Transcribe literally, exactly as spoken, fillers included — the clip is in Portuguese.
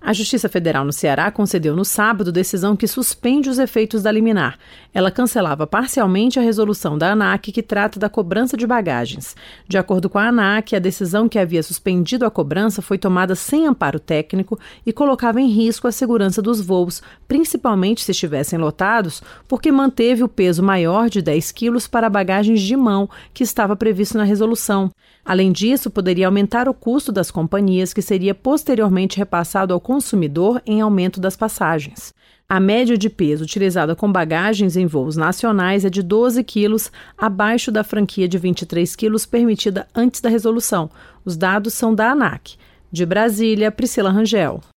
A Justiça Federal no Ceará concedeu no sábado decisão que suspende os efeitos da liminar. Ela cancelava parcialmente a resolução da ANAC que trata da cobrança de bagagens. De acordo com a ANAC, a decisão que havia suspendido a cobrança foi tomada sem amparo técnico e colocava em risco a segurança dos voos, principalmente se estivessem lotados, porque manteve o peso maior de dez quilos para bagagens de mão, que estava previsto na resolução. Além disso, poderia aumentar o custo das companhias, que seria posteriormente repassado ao consumidor em aumento das passagens. A média de peso utilizada com bagagens em voos nacionais é de doze quilos, abaixo da franquia de vinte e três quilos permitida antes da resolução. Os dados são da ANAC. De Brasília, Priscila Rangel.